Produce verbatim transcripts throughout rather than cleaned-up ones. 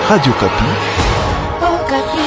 Radio Kapi. Oh, Kapi.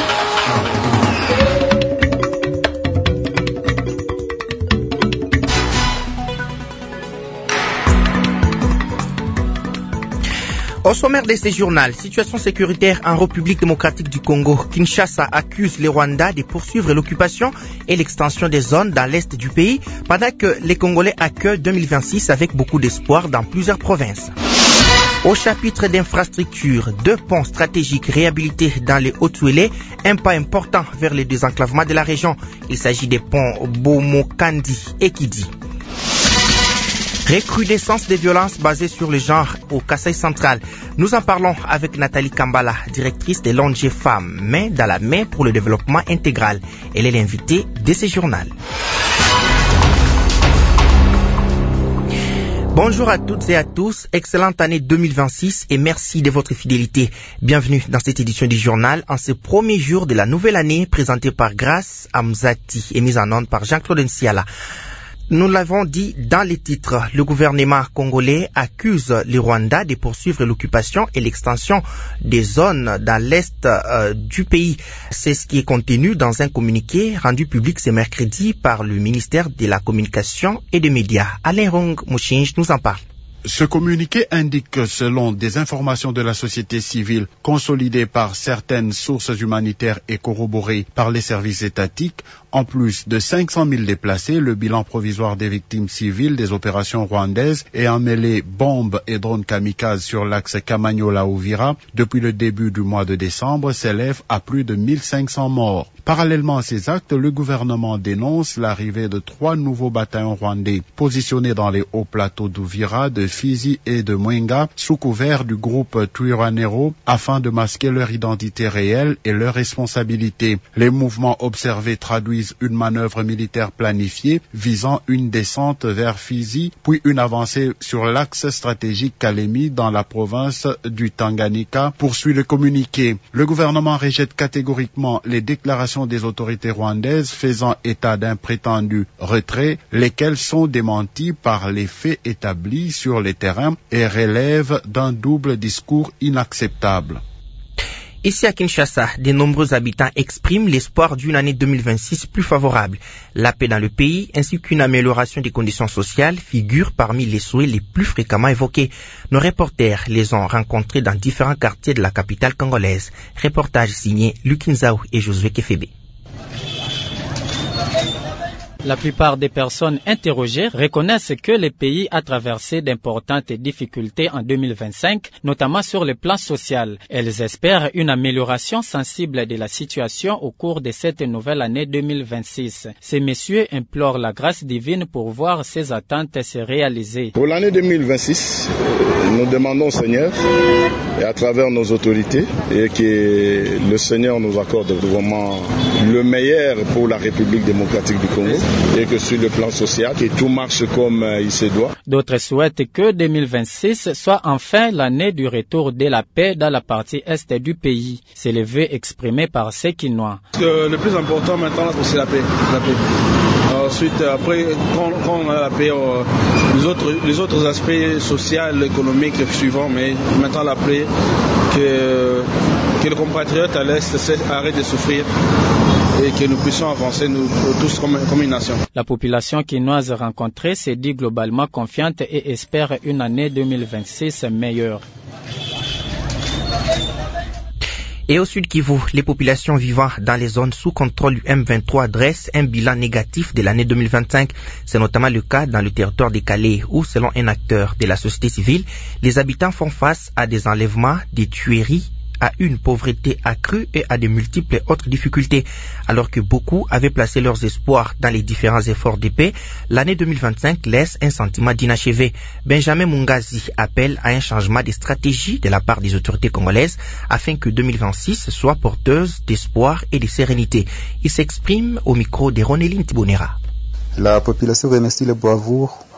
Au sommaire de ce journal, situation sécuritaire en République démocratique du Congo. Kinshasa accuse les Rwandais de poursuivre l'occupation et l'extension des zones dans l'est du pays, pendant que les Congolais accueillent deux mille vingt-six avec beaucoup d'espoir dans plusieurs provinces. Au chapitre d'infrastructure, deux ponts stratégiques réhabilités dans les Hautes-Ouélé, un pas important vers le désenclavement de la région. Il s'agit des ponts Bomokandi et Kidi. Recrudescence des violences basées sur le genre au Kasaï central. Nous en parlons avec Nathalie Kambala, directrice de l'O N G Femmes, main dans la main pour le développement intégral. Elle est l'invitée de ce journal. Bonjour à toutes et à tous, excellente année deux mille vingt-six et merci de votre fidélité. Bienvenue dans cette édition du journal en ce premier jour de la nouvelle année présentée par Grace Amzati et mise en onde par Jean-Claude Nsiala. Nous l'avons dit dans les titres, le gouvernement congolais accuse les Rwandais de poursuivre l'occupation et l'extension des zones dans l'est euh, du pays. C'est ce qui est contenu dans un communiqué rendu public ce mercredi par le ministère de la Communication et des Médias. Alain Rong Mouchinj nous en parle. Ce communiqué indique que selon des informations de la société civile consolidées par certaines sources humanitaires et corroborées par les services étatiques, en plus de cinq cent mille déplacés, le bilan provisoire des victimes civiles des opérations rwandaises ayant mêlé bombes et drones kamikazes sur l'axe Kamanyola-Ouvira depuis le début du mois de décembre s'élève à plus de mille cinq cents morts. Parallèlement à ces actes, le gouvernement dénonce l'arrivée de trois nouveaux bataillons rwandais positionnés dans les hauts plateaux d'Ouvira, de Fizi et de Mwenga sous couvert du groupe Twirwaneho afin de masquer leur identité réelle et leur responsabilité. Les mouvements observés traduisent une manœuvre militaire planifiée visant une descente vers Fizi, puis une avancée sur l'axe stratégique Kalemi dans la province du Tanganyika, poursuit le communiqué. Le gouvernement rejette catégoriquement les déclarations des autorités rwandaises faisant état d'un prétendu retrait, lesquels sont démentis par les faits établis sur les terrains et relèvent d'un double discours inacceptable. Ici à Kinshasa, de nombreux habitants expriment l'espoir d'une année deux mille vingt-six plus favorable. La paix dans le pays ainsi qu'une amélioration des conditions sociales figurent parmi les souhaits les plus fréquemment évoqués. Nos reporters les ont rencontrés dans différents quartiers de la capitale congolaise. Reportage signé Lukinzao et Josué Kefebe. La plupart des personnes interrogées reconnaissent que le pays a traversé d'importantes difficultés en deux mille vingt-cinq, notamment sur le plan social. Elles espèrent une amélioration sensible de la situation au cours de cette nouvelle année deux mille vingt-six. Ces messieurs implorent la grâce divine pour voir ces attentes se réaliser. Pour l'année deux mille vingt-six, nous demandons au Seigneur, et à travers nos autorités, et que le Seigneur nous accorde vraiment le meilleur pour la République démocratique du Congo. Et que sur le plan social, que tout marche comme euh, il se doit. D'autres souhaitent que deux mille vingt-six soit enfin l'année du retour de la paix dans la partie est du pays. C'est le vœu exprimé par Sekinois. Le, le plus important maintenant, c'est la paix. La paix. Ensuite, après, quand, quand on a la paix, euh, les, autres, les autres aspects sociaux, économiques suivants, mais maintenant la paix, que, que les compatriotes à l'Est arrêtent de souffrir. Et que nous puissions avancer nous, tous comme, comme une nation. La population quinoise rencontrée se dit globalement confiante et espère une année deux mille vingt-six meilleure. Et au sud Kivu, les populations vivant dans les zones sous contrôle du M vingt-trois dressent un bilan négatif de l'année deux mille vingt-cinq. C'est notamment le cas dans le territoire des Calais où, selon un acteur de la société civile, les habitants font face à des enlèvements, des tueries, à une pauvreté accrue et à de multiples autres difficultés. Alors que beaucoup avaient placé leurs espoirs dans les différents efforts de paix, l'année deux mille vingt-cinq laisse un sentiment d'inachevé. Benjamin Mungazi appelle à un changement de stratégie de la part des autorités congolaises afin que deux mille vingt-six soit porteuse d'espoir et de sérénité. Il s'exprime au micro de Ronéline Tibonera. La population remercie le bravoure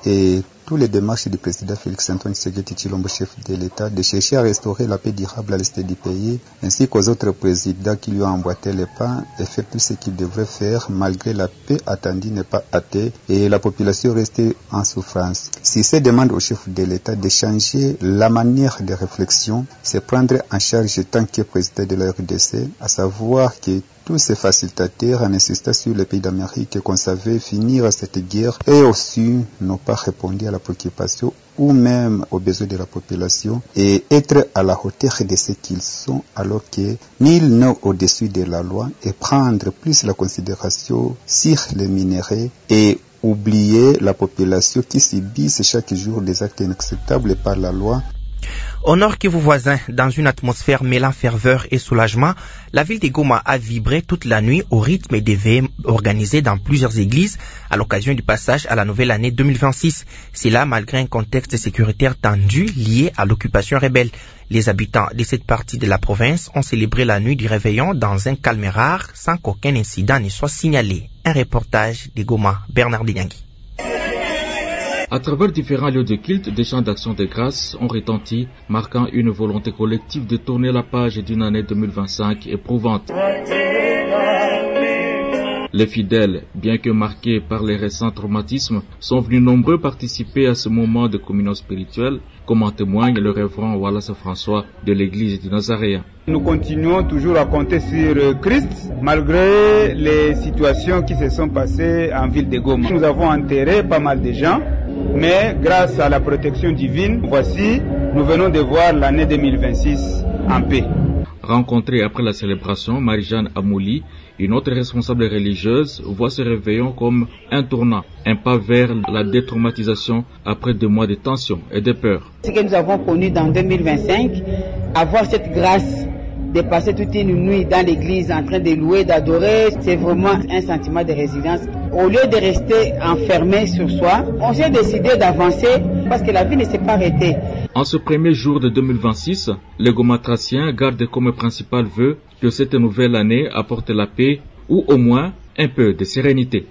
et toutes les démarches du président Félix-Antoine Tshisekedi Tshilombo, chef de l'État, de chercher à restaurer la paix durable à l'est du pays, ainsi qu'aux autres présidents qui lui ont emboîté les pas et fait tout ce qu'il devrait faire, malgré la paix attendue n'est pas hâtée et la population restée en souffrance. Si c'est demande au chef de l'État de changer la manière de réflexion, c'est prendre en charge tant que président de la R D C, à savoir que tous ces facilitateurs en insistant sur les pays d'Amérique qu'on savait finir cette guerre et aussi n'ont pas répondu à la préoccupation ou même aux besoins de la population et être à la hauteur de ce qu'ils sont alors que nul n'est au-dessus de la loi et prendre plus la considération sur les minéraux et oublier la population qui subit chaque jour des actes inacceptables par la loi. Au nord Kivu voisin, dans une atmosphère mêlant ferveur et soulagement, la ville de Goma a vibré toute la nuit au rythme des veillées organisées dans plusieurs églises à l'occasion du passage à la nouvelle année deux mille vingt-six. C'est là malgré un contexte sécuritaire tendu lié à l'occupation rebelle. Les habitants de cette partie de la province ont célébré la nuit du réveillon dans un calme rare sans qu'aucun incident ne soit signalé. Un reportage de Goma, Bernard Dinyangui. À travers différents lieux de culte, des chants d'action de grâce ont retenti, marquant une volonté collective de tourner la page d'une année deux mille vingt-cinq éprouvante. Les fidèles, bien que marqués par les récents traumatismes, sont venus nombreux participer à ce moment de communion spirituelle, comme en témoigne le révérend Wallace François de l'église du Nazaréen. Nous continuons toujours à compter sur Christ, malgré les situations qui se sont passées en ville de Goma. Nous avons enterré pas mal de gens, mais grâce à la protection divine, voici, nous venons de voir l'année deux mille vingt-six en paix. Rencontrée après la célébration, Marie-Jeanne Amouli, une autre responsable religieuse, voit ce réveillon comme un tournant, un pas vers la détraumatisation après deux mois de tension et de peur. Ce que nous avons connu dans deux mille vingt-cinq, avoir cette grâce de passer toute une nuit dans l'église en train de louer, d'adorer, c'est vraiment un sentiment de résilience. Au lieu de rester enfermé sur soi, on s'est décidé d'avancer parce que la vie ne s'est pas arrêtée. En ce premier jour de deux mille vingt-six, les Gomatraciens gardent comme principal vœu que cette nouvelle année apporte la paix ou au moins un peu de sérénité.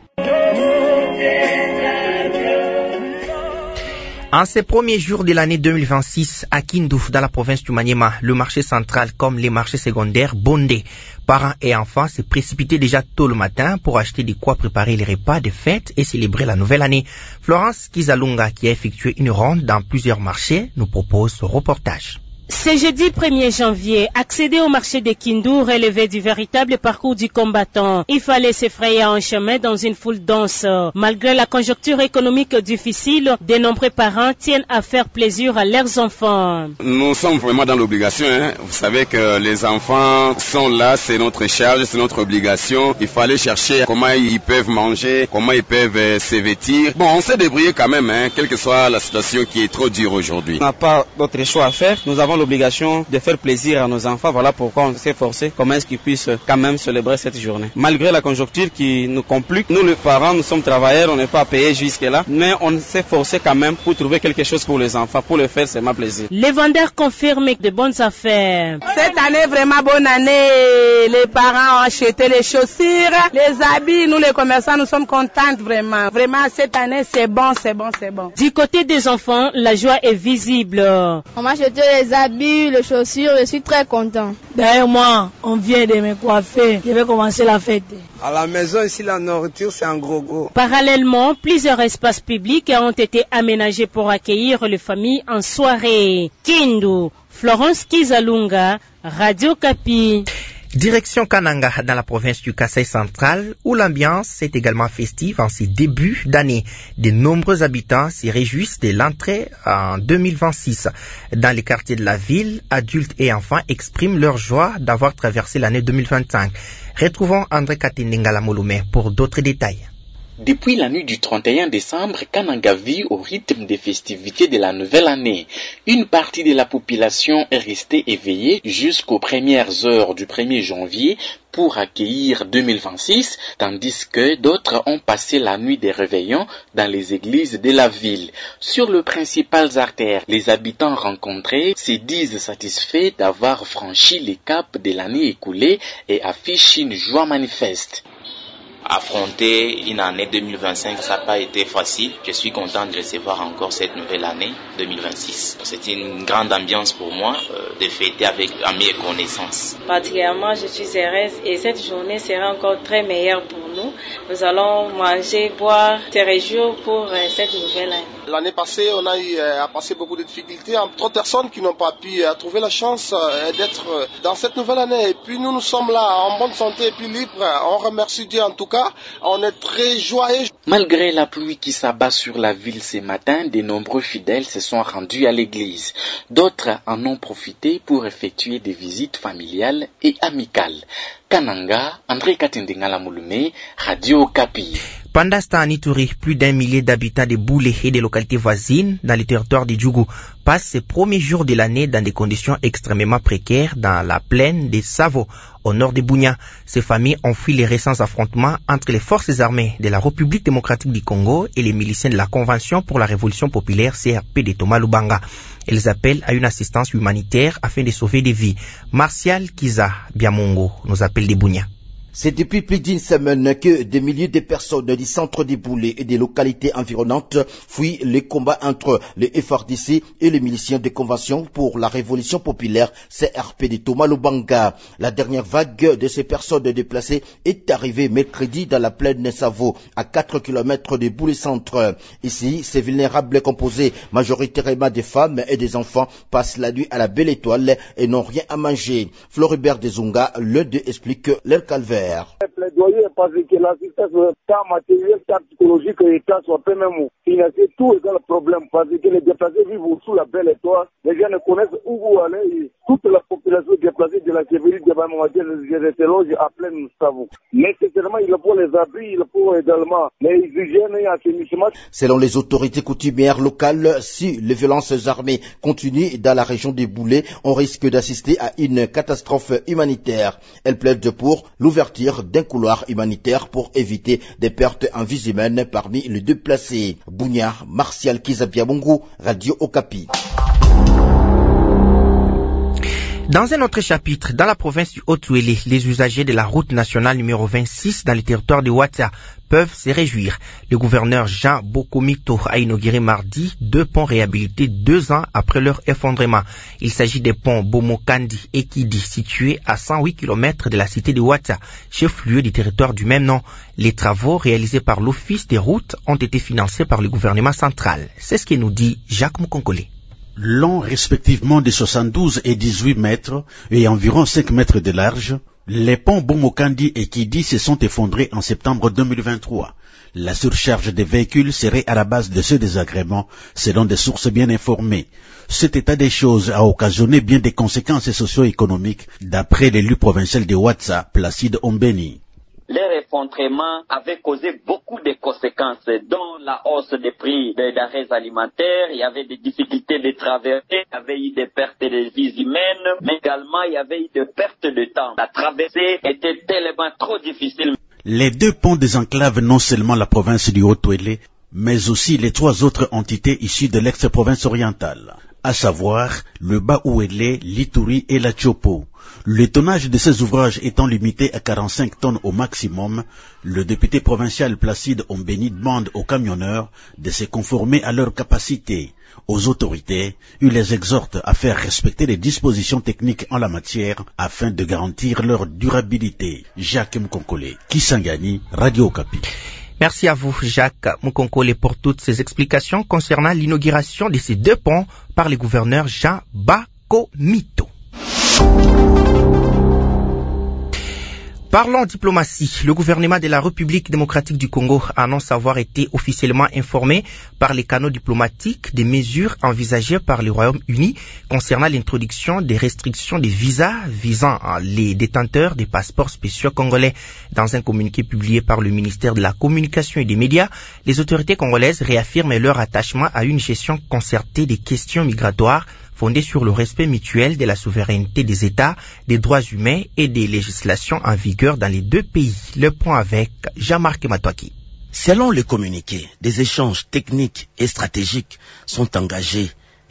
En ces premiers jours de l'année deux mille vingt-six, à Kindu, dans la province du Maniema, le marché central comme les marchés secondaires bondés. Parents et enfants se précipitaient déjà tôt le matin pour acheter de quoi préparer les repas de fête et célébrer la nouvelle année. Florence Kizalunga, qui a effectué une ronde dans plusieurs marchés, nous propose ce reportage. Ce jeudi premier janvier, accéder au marché de Kindu relevait du véritable parcours du combattant. Il fallait se frayer un chemin dans une foule dense. Malgré la conjoncture économique difficile, de nombreux parents tiennent à faire plaisir à leurs enfants. Nous sommes vraiment dans l'obligation. Hein. Vous savez que les enfants sont là, c'est notre charge, c'est notre obligation. Il fallait chercher comment ils peuvent manger, comment ils peuvent se vêtir. Bon, on s'est débrouillé quand même, hein, quelle que soit la situation qui est trop dure aujourd'hui. On n'a pas d'autre choix à faire. Nous avons l'obligation de faire plaisir à nos enfants. Voilà pourquoi on s'est forcé, comment est-ce qu'ils puissent quand même célébrer cette journée. Malgré la conjoncture qui nous complique, nous les parents, nous sommes travailleurs, on n'est pas payés jusque-là, mais on s'est forcé quand même pour trouver quelque chose pour les enfants. Pour le faire, c'est ma plaisir. Les vendeurs confirment de bonnes affaires. Cette année, vraiment bonne année. Les parents ont acheté les chaussures, les habits. Nous, les commerçants, nous sommes contents vraiment. Vraiment, cette année, c'est bon, c'est bon, c'est bon. Du côté des enfants, la joie est visible. On m'a acheté les habits, les chaussures, je suis très content. Derrière moi, on vient de me coiffer. Je vais commencer la fête. À la maison, ici, la nourriture, c'est un gros gros. Parallèlement, plusieurs espaces publics ont été aménagés pour accueillir les familles en soirée. Kindu, Florence Kizalunga, Radio Kapi. Direction Kananga, dans la province du Kasaï central, où l'ambiance est également festive en ces débuts d'année. De nombreux habitants s'y réjouissent de l'entrée en deux mille vingt-six. Dans les quartiers de la ville, adultes et enfants expriment leur joie d'avoir traversé l'année deux mille vingt-cinq. Retrouvons André Katindenga Molume pour d'autres détails. Depuis la nuit du trente et un décembre, Kananga vit au rythme des festivités de la nouvelle année. Une partie de la population est restée éveillée jusqu'aux premières heures du premier janvier pour accueillir deux mille vingt-six, tandis que d'autres ont passé la nuit des réveillons dans les églises de la ville. Sur les principales artères, les habitants rencontrés se disent satisfaits d'avoir franchi les caps de l'année écoulée et affichent une joie manifeste. affronter une année deux mille vingt-cinq, ça n'a pas été facile. Je suis content de recevoir encore cette nouvelle année deux mille vingt-six. C'est une grande ambiance pour moi euh, de fêter avec amis et connaissances. Particulièrement, je suis heureuse et cette journée sera encore très meilleure pour nous. Nous allons manger, boire, se réjouir pour euh, cette nouvelle année. L'année passée, on a eu euh, à passer beaucoup de difficultés. Trop de personnes qui n'ont pas pu euh, trouver la chance euh, d'être euh, dans cette nouvelle année. Et puis nous, nous sommes là en bonne santé et puis libres. On remercie Dieu en tout cas. On est très joyeux. Malgré la pluie qui s'abat sur la ville ce matin, de nombreux fidèles se sont rendus à l'église. D'autres en ont profité pour effectuer des visites familiales et amicales. Kananga, André Katindingala Mouloumé, Radio Okapi. Pendant ce temps, en Ituri, plus d'un millier d'habitants de Boulé et des localités voisines dans le territoire du Djougou passent ces premiers jours de l'année dans des conditions extrêmement précaires dans la plaine des Savo, au nord de Bunia. Ces familles ont fui les récents affrontements entre les forces armées de la République démocratique du Congo et les miliciens de la Convention pour la Révolution populaire C R P de Thomas Lubanga. Elles appellent à une assistance humanitaire afin de sauver des vies. Martial Kiza Biamongo nous appelle de Bunia. C'est depuis plus d'une semaine que des milliers de personnes du centre des Boulets et des localités environnantes fuient les combats entre les F R D C et les miliciens de Convention pour la Révolution populaire C R P de Thomas Lubanga. La dernière vague de ces personnes déplacées est arrivée mercredi dans la plaine de Savo, à quatre kilomètres de Boulé Centre. Ici, ces vulnérables composés majoritairement des femmes et des enfants passent la nuit à la belle étoile et n'ont rien à manger. Floribert Dezunga, l'un d'eux, explique leur calvaire. Le plaidoyer parce que l'assistance tant matérielle, tant psychologique et tant soit peu même financier, tout est dans le problème parce que les déplacés vivent sous la belle étoile, les gens ne connaissent où aller, toute la population déplacée de la Kévéry de Bamouadien, se loge à plein Savo. Nécessairement, il faut les abris, il faut également les hygiènes et assainissement. Selon les autorités coutumières locales, si les violences armées continuent dans la région des Boulets, on risque d'assister à une catastrophe humanitaire. Elle plaide pour l'ouverture d'un couloir humanitaire pour éviter des pertes en vies humaines parmi les déplacés. Bounia, Martial Kizabiabongo, Radio Okapi. Dans un autre chapitre, dans la province du Haut-Ouélé, les usagers de la route nationale numéro vingt-six dans le territoire de Ouatta peuvent se réjouir. Le gouverneur Jean Bokomito a inauguré mardi deux ponts réhabilités deux ans après leur effondrement. Il s'agit des ponts Bomokandi et Kidi, situés à cent huit kilomètres de la cité de Ouatta, chef-lieu du territoire du même nom. Les travaux réalisés par l'Office des routes ont été financés par le gouvernement central. C'est ce que nous dit Jacques Moukonkole. Longs respectivement de soixante-douze et dix-huit mètres et environ cinq mètres de large, les ponts Bomokandi et Kidi se sont effondrés en septembre deux mille vingt-trois. La surcharge des véhicules serait à la base de ce désagrément, selon des sources bien informées. Cet état des choses a occasionné bien des conséquences socio-économiques, d'après l'élu provincial de Ouatta, Placide Ombeni. Leur effondrement avait causé beaucoup de conséquences, dont la hausse des prix des denrées alimentaires, il y avait des difficultés de traverser, il y avait eu des pertes de vies humaines, mais également il y avait eu des pertes de temps. La traversée était tellement trop difficile. Les deux ponts désenclavent non seulement la province du Haut-Ouélé, mais aussi les trois autres entités issues de l'ex-province orientale, à savoir le Bas-Ouélé, l'Ituri et la Tchopo. Le tonnage de ces ouvrages étant limité à quarante-cinq tonnes au maximum, le député provincial Placide Ombeni demande aux camionneurs de se conformer à leur capacité. Aux autorités, il les exhorte à faire respecter les dispositions techniques en la matière afin de garantir leur durabilité. Jacques Mkonkole, Kisangani, Radio Okapi. Merci à vous, Jacques Moukonkole, pour toutes ces explications concernant l'inauguration de ces deux ponts par le gouverneur Jean Bokomito. Parlons diplomatie. Le gouvernement de la République démocratique du Congo annonce avoir été officiellement informé par les canaux diplomatiques des mesures envisagées par le Royaume-Uni concernant l'introduction des restrictions de visas visant les détenteurs des passeports spéciaux congolais. Dans un communiqué publié par le ministère de la Communication et des Médias, les autorités congolaises réaffirment leur attachement à une gestion concertée des questions migratoires fondée sur le respect mutuel de la souveraineté des États, des droits humains et des législations en vigueur dans les deux pays. Le point avec Jean-Marc Matouaki. Selon le communiqué, des échanges techniques et stratégiques sont engagés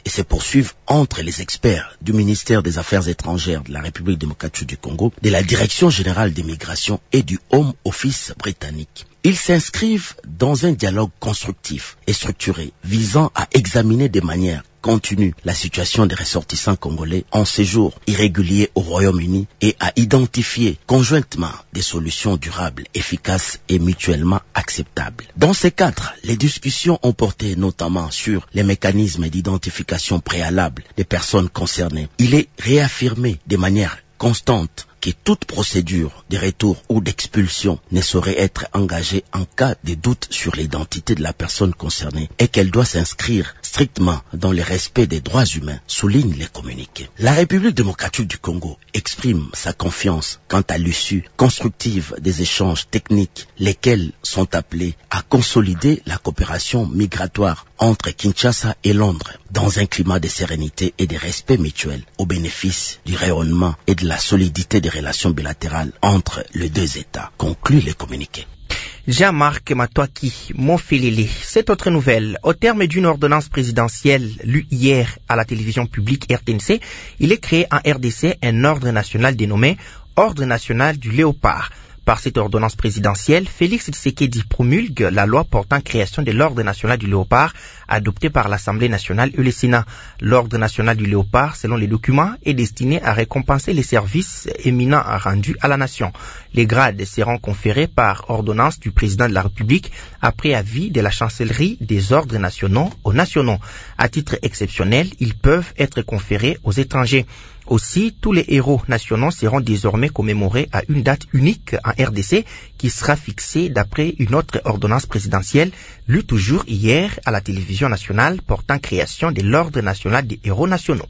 et se poursuivent entre les experts du ministère des Affaires étrangères de la République démocratique du Congo, de la Direction générale des migrations et du Home Office britannique. Ils s'inscrivent dans un dialogue constructif et structuré visant à examiner de manière continue la situation des ressortissants congolais en séjour irrégulier au Royaume-Uni et à identifier conjointement des solutions durables, efficaces et mutuellement acceptables. Dans ce cadre, les discussions ont porté notamment sur les mécanismes d'identification préalable des personnes concernées. Il est réaffirmé de manière constante que toute procédure de retour ou d'expulsion ne saurait être engagée en cas de doute sur l'identité de la personne concernée et qu'elle doit s'inscrire strictement dans le respect des droits humains, souligne les communiqués. La République démocratique du Congo exprime sa confiance quant à l'issue constructive des échanges techniques, lesquels sont appelés à consolider la coopération migratoire entre Kinshasa et Londres dans un climat de sérénité et de respect mutuel au bénéfice du rayonnement et de la solidité des relations bilatérales entre les deux États, conclut les communiqués. Jean-Marc Matouaki, Montfélélé. Cette autre nouvelle, au terme d'une ordonnance présidentielle lue hier à la télévision publique R T N C, il est créé en R D C un ordre national dénommé Ordre national du Léopard. Par cette ordonnance présidentielle, Félix Tshisekedi promulgue la loi portant création de l'Ordre national du Léopard, adoptée par l'Assemblée nationale et le Sénat. L'Ordre national du Léopard, selon les documents, est destiné à récompenser les services éminents rendus à la nation. Les grades seront conférés par ordonnance du président de la République après avis de la chancellerie des ordres nationaux aux nationaux. À titre exceptionnel, ils peuvent être conférés aux étrangers. Aussi, tous les héros nationaux seront désormais commémorés à une date unique en R D C qui sera fixée d'après une autre ordonnance présidentielle lue toujours hier à la télévision nationale portant création de l'Ordre national des héros nationaux.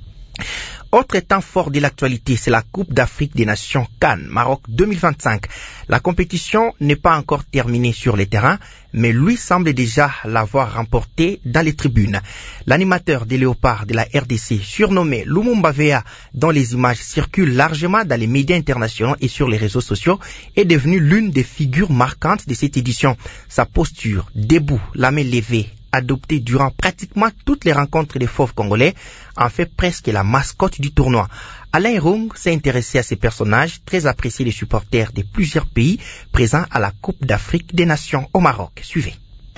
Autre temps fort de l'actualité, c'est la Coupe d'Afrique des Nations Cannes Maroc deux mille vingt-cinq. La compétition n'est pas encore terminée sur les terrains, mais lui semble déjà l'avoir remportée dans les tribunes. L'animateur des Léopards de la R D C, surnommé Lumumba Veya, dont les images circulent largement dans les médias internationaux et sur les réseaux sociaux, est devenu l'une des figures marquantes de cette édition. Sa posture, debout, la main levée, adopté durant pratiquement toutes les rencontres des fauves congolais, en fait presque la mascotte du tournoi. Alain Rung s'est intéressé à ces personnages très appréciés des supporters de plusieurs pays présents à la Coupe d'Afrique des Nations au Maroc. Suivez.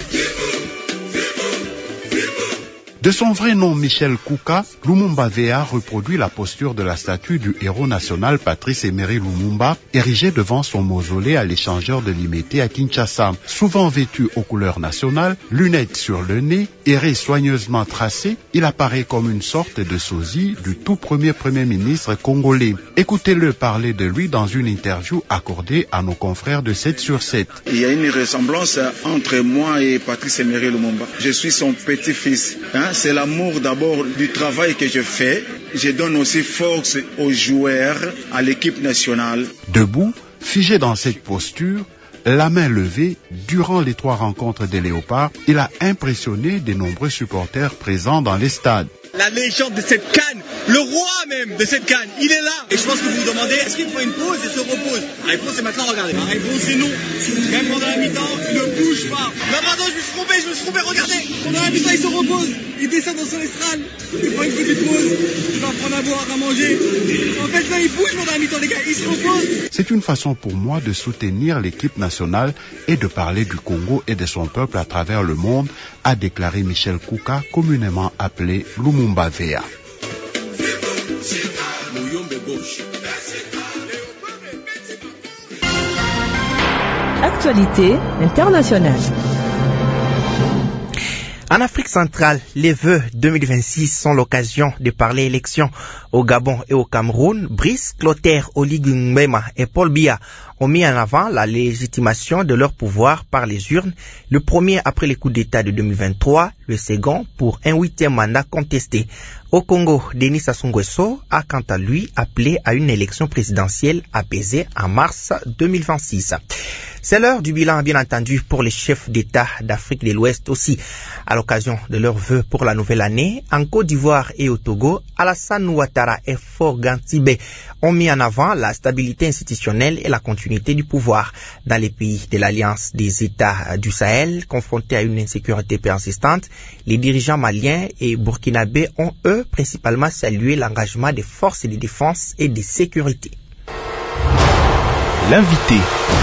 De son vrai nom Michel Kouka, Lumumba Veya reproduit la posture de la statue du héros national Patrice Emery Lumumba, érigée devant son mausolée à l'échangeur de Limete à Kinshasa. Souvent vêtu aux couleurs nationales, lunettes sur le nez, erré soigneusement tracé, il apparaît comme une sorte de sosie du tout premier premier ministre congolais. Écoutez-le parler de lui dans une interview accordée à nos confrères de sept sur sept. Il y a une ressemblance entre moi et Patrice Emery Lumumba. Je suis son petit-fils. Hein? C'est l'amour d'abord du travail que je fais. Je donne aussi force aux joueurs, à l'équipe nationale. Debout, figé dans cette posture, la main levée, durant les trois rencontres des Léopards, il a impressionné de nombreux supporters présents dans les stades. La légende de cette canne, le roi même de cette canne, il est là. Et je pense que vous vous demandez, est-ce qu'il prend une pause et se repose? La réponse est maintenant, regardez. La réponse c'est non. Même pendant la mi-temps, il ne bouge pas. Non, pardon, je me suis trompé, je me suis trompé, regardez. Pendant la mi-temps, il se repose. Il descend dans son estrade. Il prend une petite pause. Il va prendre à boire, à manger. En fait, là, il bouge pendant la mi-temps, les gars. Il se repose. C'est une façon pour moi de soutenir l'équipe nationale et de parler du Congo et de son peuple à travers le monde, a déclaré Michel Kouka, communément appelé Lumumba Veya. Actualité internationale. En Afrique centrale, les vœux deux mille vingt-six sont l'occasion de parler élections au Gabon et au Cameroun. Brice Clotaire, Oligui Nguema et Paul Biya ont mis en avant la légitimation de leur pouvoir par les urnes, le premier après les coups d'État de deux mille vingt-trois, le second pour un huitième mandat contesté. Au Congo, Denis Sassou Nguesso a quant à lui appelé à une élection présidentielle apaisée en mars deux mille vingt-six. C'est l'heure du bilan, bien entendu, pour les chefs d'État d'Afrique de l'Ouest aussi. À l'occasion de leurs vœux pour la nouvelle année, en Côte d'Ivoire et au Togo, Alassane Ouattara et Faure Gantibé ont mis en avant la stabilité institutionnelle et la continuité du pouvoir. Dans les pays de l'Alliance des États du Sahel, confrontés à une insécurité persistante, les dirigeants maliens et burkinabés ont, eux, principalement salué l'engagement des forces de défense et de sécurité. L'invité.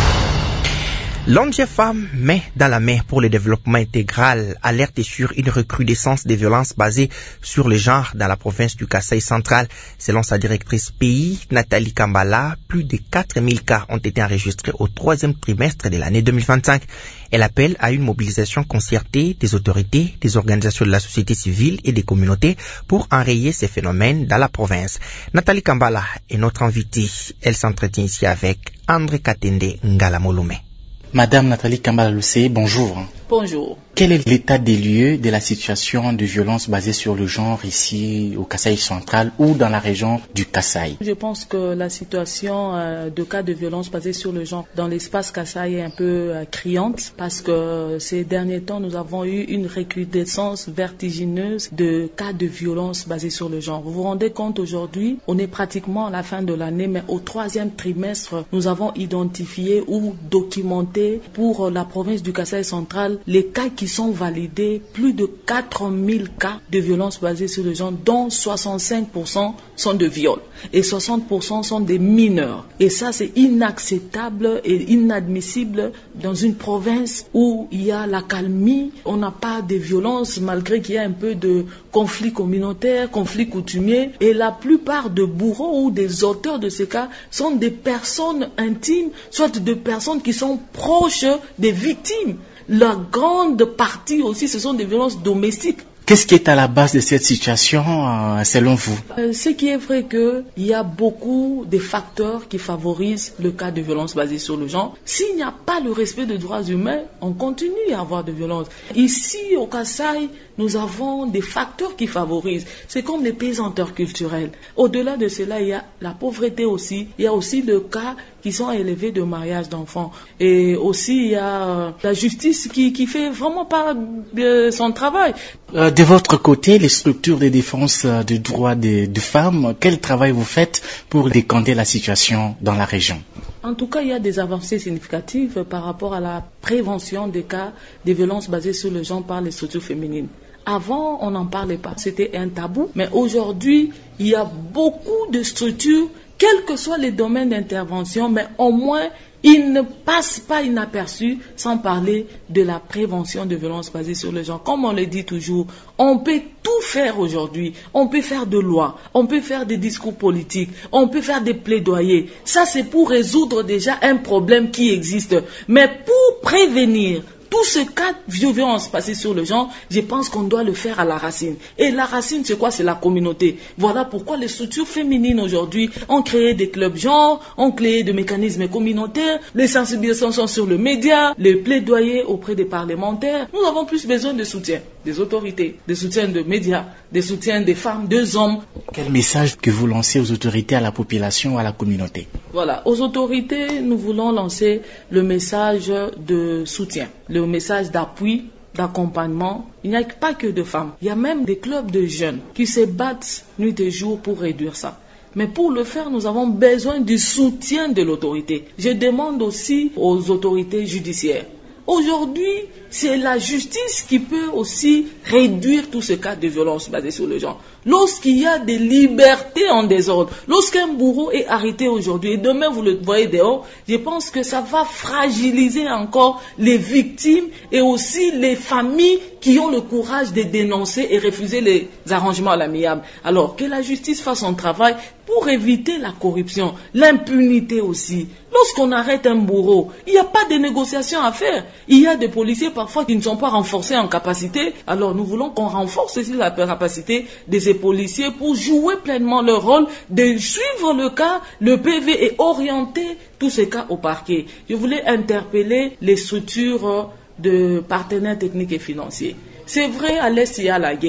L'O N G Femmes, main dans la main pour le développement intégral, alerte sur une recrudescence des violences basées sur le genre dans la province du Kasaï central. Selon sa directrice pays, Nathalie Kambala, plus de quatre mille cas ont été enregistrés au troisième trimestre de l'année deux mille vingt-cinq. Elle appelle à une mobilisation concertée des autorités, des organisations de la société civile et des communautés pour enrayer ces phénomènes dans la province. Nathalie Kambala est notre invitée. Elle s'entretient ici avec André Katende Ngalamolume. Madame Nathalie Kambala-Lucé, bonjour. Bonjour. Quel est l'état des lieux de la situation de violence basée sur le genre ici au Kasaï central ou dans la région du Kasaï? Je pense que la situation euh, de cas de violence basée sur le genre dans l'espace Kasaï est un peu euh, criante parce que ces derniers temps nous avons eu une recrudescence vertigineuse de cas de violence basée sur le genre. Vous vous rendez compte aujourd'hui, on est pratiquement à la fin de l'année, mais au troisième trimestre, nous avons identifié ou documenté pour la province du Kasaï central les cas qui sont validés, plus de quatre mille cas de violences basées sur le genre, dont soixante-cinq pour cent sont de viols et soixante pour cent sont des mineurs. Et ça, c'est inacceptable et inadmissible dans une province où il y a l'accalmie, on n'a pas de violence malgré qu'il y a un peu de conflits communautaires, conflits coutumiers. Et la plupart de bourreaux ou des auteurs de ces cas sont des personnes intimes, soit des personnes qui sont proches des victimes. La grande partie aussi, ce sont des violences domestiques. Qu'est-ce qui est à la base de cette situation, euh, selon vous? euh, Ce qui est vrai qu'il y a beaucoup de facteurs qui favorisent le cas de violence basée sur le genre. S'il n'y a pas le respect des droits humains, on continue à avoir de violence. Ici, au Kasaï, nous avons des facteurs qui favorisent. C'est comme les pesanteurs culturels. Au-delà de cela, il y a la pauvreté aussi. Il y a aussi le cas qui sont élevés de mariage d'enfants. Et aussi, il y a la justice qui qui fait vraiment pas euh, son travail. Euh, de votre côté, les structures de défense des droits des de femmes, quel travail vous faites pour décanter la situation dans la région? En tout cas, il y a des avancées significatives par rapport à la prévention des cas de violences basées sur le genre par les structures féminines. Avant, on n'en parlait pas, c'était un tabou, mais aujourd'hui, il y a beaucoup de structures, quels que soient les domaines d'intervention, mais au moins, ils ne passent pas inaperçus sans parler de la prévention de violences basées sur le genre. Comme on le dit toujours, on peut tout faire aujourd'hui. On peut faire de lois, on peut faire des discours politiques, on peut faire des plaidoyers. Ça, c'est pour résoudre déjà un problème qui existe. Mais pour prévenir tout ce cas de violence passé sur le genre, je pense qu'on doit le faire à la racine. Et la racine, c'est quoi? C'est la communauté. Voilà pourquoi les structures féminines aujourd'hui ont créé des clubs genre, ont créé des mécanismes communautaires, les sensibilisations sont sur le média, les plaidoyers auprès des parlementaires. Nous avons plus besoin de soutien des autorités, des soutiens de médias, des soutiens des femmes, des hommes. Quel message que vous lancez aux autorités, à la population, à la communauté? Voilà, aux autorités, nous voulons lancer le message de soutien, le message d'appui, d'accompagnement. Il n'y a pas que de femmes, il y a même des clubs de jeunes qui se battent nuit et jour pour réduire ça. Mais pour le faire, nous avons besoin du soutien de l'autorité. Je demande aussi aux autorités judiciaires. Aujourd'hui, c'est la justice qui peut aussi réduire tout ce cas de violence basé sur le genre. Lorsqu'il y a des libertés en désordre, lorsqu'un bourreau est arrêté aujourd'hui et demain vous le voyez dehors, je pense que ça va fragiliser encore les victimes et aussi les familles qui ont le courage de dénoncer et refuser les arrangements à l'amiable. Alors que la justice fasse son travail pour éviter la corruption, l'impunité aussi. Lorsqu'on arrête un bourreau, il n'y a pas de négociation à faire. Il y a des policiers parfois qui ne sont pas renforcés en capacité. Alors nous voulons qu'on renforce aussi la capacité de ces policiers pour jouer pleinement leur rôle, de suivre le cas, le P V et orienter tous ces cas au parquet. Je voulais interpeller les structures de partenaires techniques et financiers. C'est vrai, à l'Est, il y a la guerre.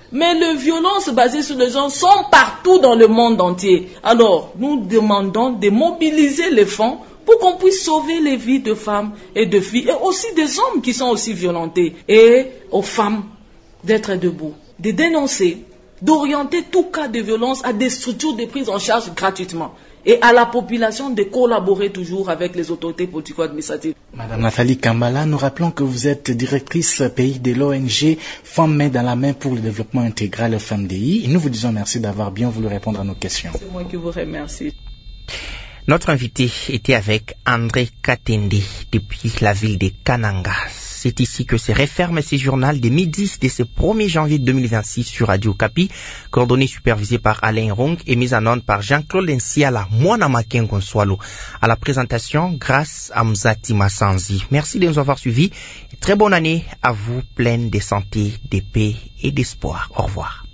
Mais les violences basées sur le genre sont partout dans le monde entier. Alors, nous demandons de mobiliser les fonds pour qu'on puisse sauver les vies de femmes et de filles, et aussi des hommes qui sont aussi violentés, et aux femmes d'être debout, de dénoncer, d'orienter tout cas de violence à des structures de prise en charge gratuitement, et à la population de collaborer toujours avec les autorités politico-administratives. Madame Nathalie Kambala, nous rappelons que vous êtes directrice pays de l'O N G Femmes main dans la main pour le développement intégral F M D I, et nous vous disons merci d'avoir bien voulu répondre à nos questions. C'est moi qui vous remercie. Notre invité était avec André Katende depuis la ville de Kananga. C'est ici que se referme ce journal des midi de ce premier janvier deux mille vingt-six sur Radio Kapi, coordonné supervisé par Alain Rong et mise en onde par Jean-Claude Nsiala, Mwana Maken Gonsoalo. À la présentation, grâce à Mzati Massanzi. Merci de nous avoir suivis. Et très bonne année à vous, pleine de santé, de paix et d'espoir. Au revoir.